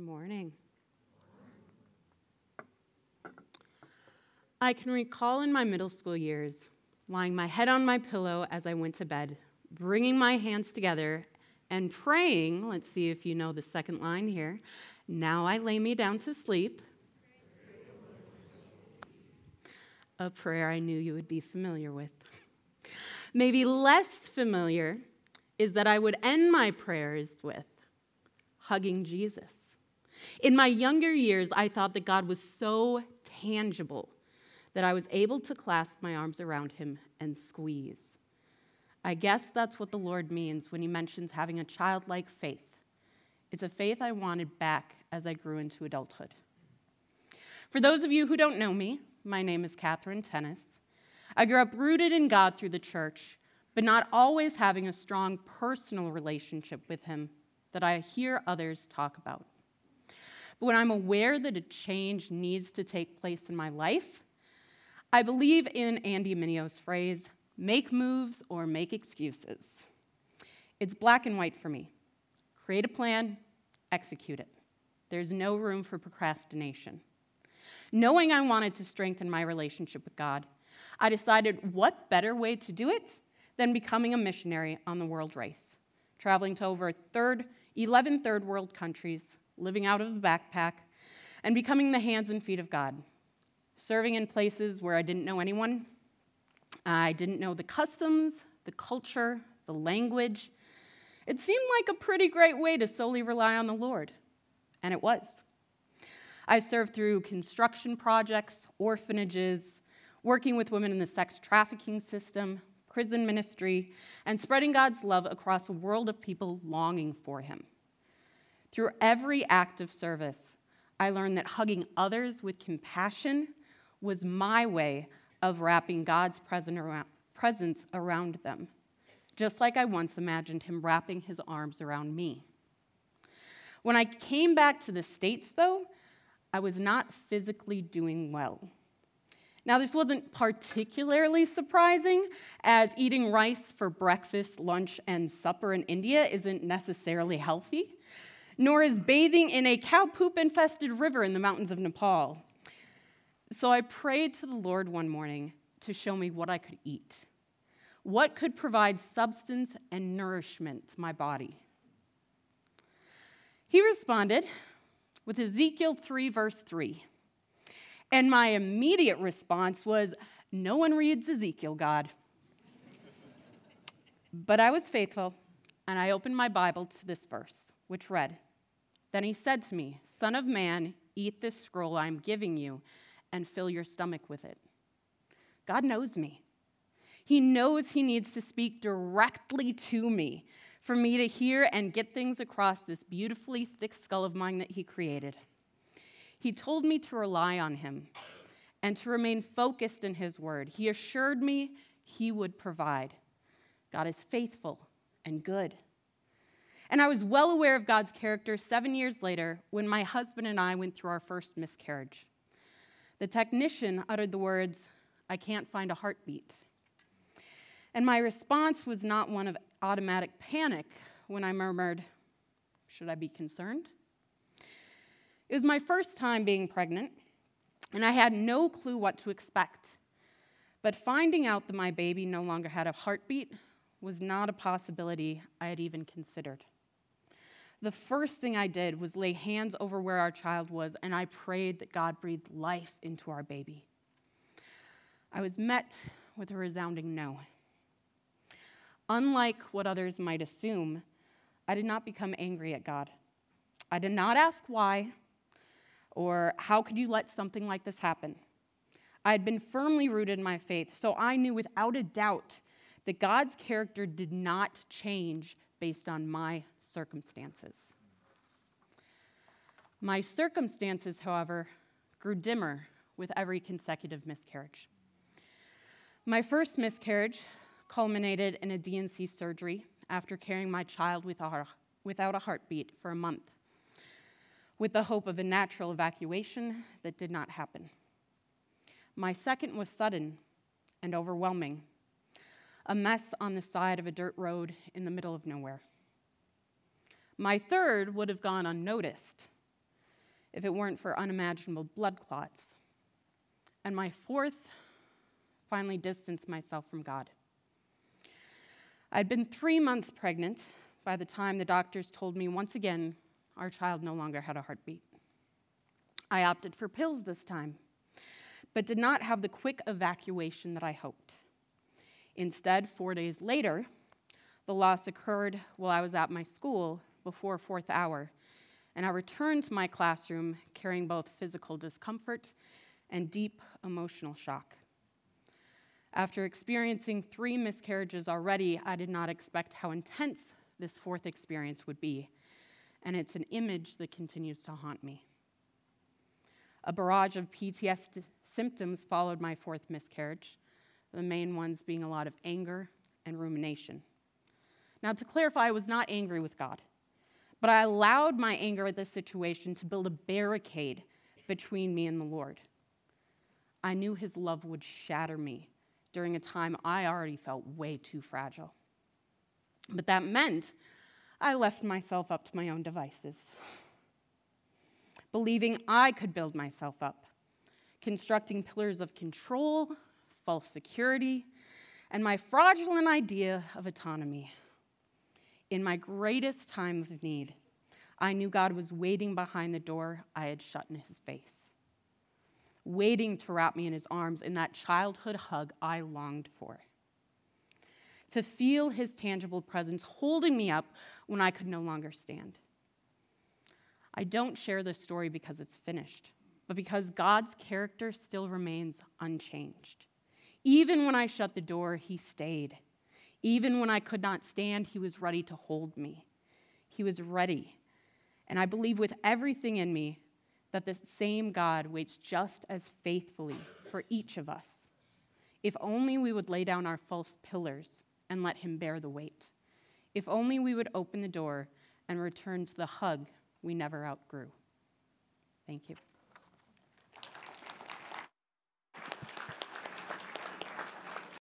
morning. I can recall in my middle school years, lying my head on my pillow as I went to bed, bringing my hands together and praying, let's see if you know the second line here, now I lay me down to sleep. A prayer I knew you would be familiar with. Maybe less familiar is that I would end my prayers with hugging Jesus. In my younger years, I thought that God was so tangible that I was able to clasp my arms around him and squeeze. I guess that's what the Lord means when he mentions having a childlike faith. It's a faith I wanted back as I grew into adulthood. For those of you who don't know me, my name is Catherine Tennis. I grew up rooted in God through the church, but not always having a strong personal relationship with him that I hear others talk about. But when I'm aware that a change needs to take place in my life, I believe in Andy Mineo's phrase, make moves or make excuses. It's black and white for me. Create a plan, execute it. There's no room for procrastination. Knowing I wanted to strengthen my relationship with God, I decided what better way to do it than becoming a missionary on the world race, traveling to over 11 third world countries, living out of a backpack, and becoming the hands and feet of God, serving in places where I didn't know anyone. I didn't know the customs, the culture, the language. It seemed like a pretty great way to solely rely on the Lord, and it was. I served through construction projects, orphanages, working with women in the sex trafficking system, prison ministry, and spreading God's love across a world of people longing for him. Through every act of service, I learned that hugging others with compassion was my way of wrapping God's presence around them, just like I once imagined him wrapping his arms around me. When I came back to the States, though, I was not physically doing well. Now, this wasn't particularly surprising, as eating rice for breakfast, lunch, and supper in India isn't necessarily healthy, nor is bathing in a cow poop-infested river in the mountains of Nepal. So I prayed to the Lord one morning to show me what I could eat, what could provide substance and nourishment to my body. He responded with Ezekiel 3, verse 3. And my immediate response was, no one reads Ezekiel, God. But I was faithful, and I opened my Bible to this verse, which read, Then he said to me, Son of man, eat this scroll I'm giving you, and fill your stomach with it. God knows me. He knows he needs to speak directly to me for me to hear and get things across this beautifully thick skull of mine that he created. He told me to rely on him and to remain focused in his word. He assured me he would provide. God is faithful and good. And I was well aware of God's character 7 years later when my husband and I went through our first miscarriage. The technician uttered the words, I can't find a heartbeat. And my response was not one of automatic panic when I murmured, should I be concerned? It was my first time being pregnant, and I had no clue what to expect. But finding out that my baby no longer had a heartbeat was not a possibility I had even considered. The first thing I did was lay hands over where our child was, and I prayed that God breathed life into our baby. I was met with a resounding no. Unlike what others might assume, I did not become angry at God. I did not ask why or how could you let something like this happen. I had been firmly rooted in my faith, so I knew without a doubt that God's character did not change based on my circumstances. My circumstances, however, grew dimmer with every consecutive miscarriage. My first miscarriage culminated in a D&C surgery after carrying my child without a heartbeat for a month, with the hope of a natural evacuation that did not happen. My second was sudden and overwhelming, a mess on the side of a dirt road in the middle of nowhere. My third would have gone unnoticed, if it weren't for unimaginable blood clots. And my fourth, finally distanced myself from God. I'd been 3 months pregnant by the time the doctors told me once again our child no longer had a heartbeat. I opted for pills this time, but did not have the quick evacuation that I hoped. Instead, 4 days later, the loss occurred while I was at my school before fourth hour, and I returned to my classroom carrying both physical discomfort and deep emotional shock. After experiencing 3 miscarriages already, I did not expect how intense this fourth experience would be, and it's an image that continues to haunt me. A barrage of PTSD symptoms followed my fourth miscarriage, the main ones being a lot of anger and rumination. Now, to clarify, I was not angry with God, but I allowed my anger at this situation to build a barricade between me and the Lord. I knew his love would shatter me during a time I already felt way too fragile. But that meant I left myself up to my own devices, believing I could build myself up, constructing pillars of control, false security, and my fraudulent idea of autonomy. In my greatest time of need, I knew God was waiting behind the door I had shut in his face, waiting to wrap me in his arms in that childhood hug I longed for, to feel his tangible presence holding me up when I could no longer stand. I don't share this story because it's finished, but because God's character still remains unchanged. Even when I shut the door, he stayed. Even when I could not stand, he was ready to hold me. He was ready. And I believe with everything in me that the same God waits just as faithfully for each of us, if only we would lay down our false pillars and let him bear the weight. If only we would open the door and return to the hug we never outgrew. Thank you.